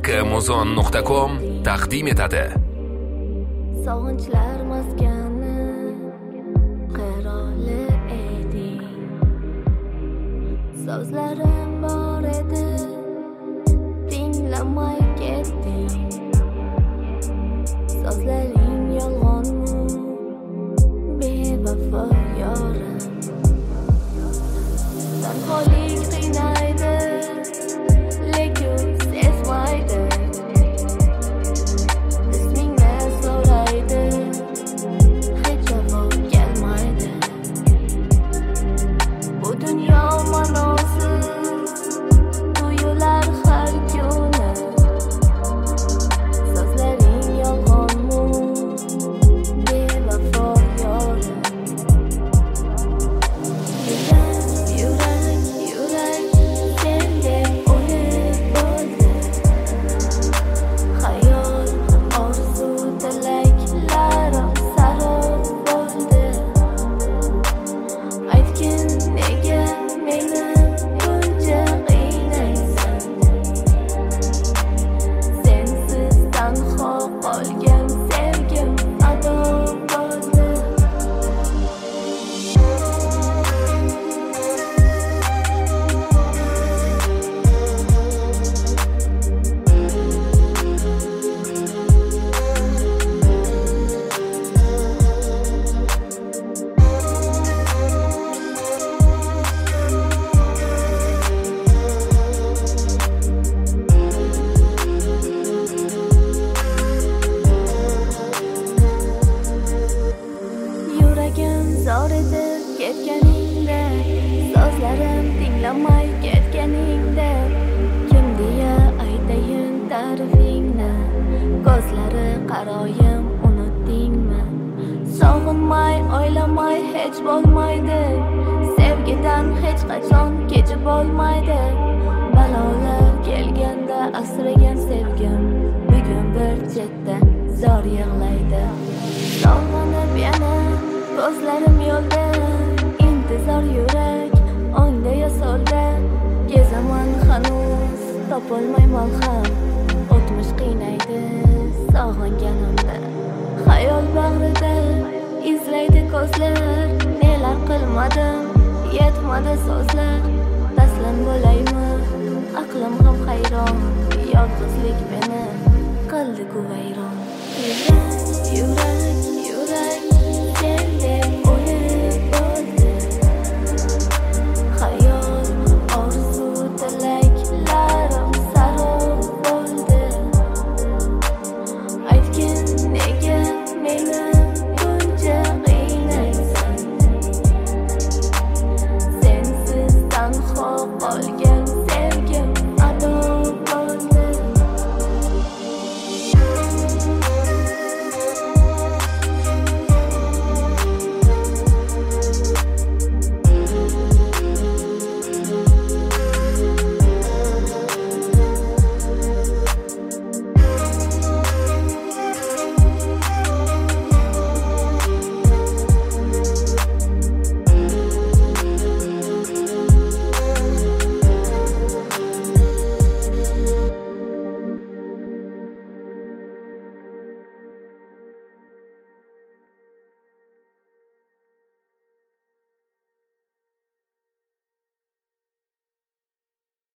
kmuzon.com taqdim etadi. Sog'inchlar maskani qiroli eding, so'zlarim bor edi, tinglamay ketding. So'zlaring yolg'onmi, bevafo yorim. Tanholik qiynaydi, lekin sezmaydi. Ismingni so'raydi, hech javob kelmaydi. Bu dunyo ma'nosiz tuyular har kuni. So'zlaring yolg'onmi, bevafo yorim. Yurak sendek o'yib bo'ldi. Xayol, orzu, tilaklar sarob bo'ldi. Aytgin, nega meni buncha qiynaysan? Sensiz tanho qolgan sevgim ado bo'ldi. Yuragim zor edi ketganingda, so'zlarim tinglamay ketganingda. Kim deya aytayin ta'rifingni, ko'zlari qaroyim unutdingmi? Sog'inmay, o'ylamay hech bo'lmaydi, sevgidan hech qachon kechib bo'lmaydi. Balolar kelganda asragan sevgim bugun bir chetda zor yig'laydi. Sog'inib yana ko'zlarim yo'lda, intizor yurak o'ngda ya so'lda. Gezaman hanuz topolmay malham, o'tmish qiynaydi sog'inganimda. Xayol bag'rida izlaydi ko'zlar, nelar qilmadim, yetmadi so'zlar. Taslim bo'laymi, aqlim ham hayron, yolg'izlik meni qildi-ku vayron.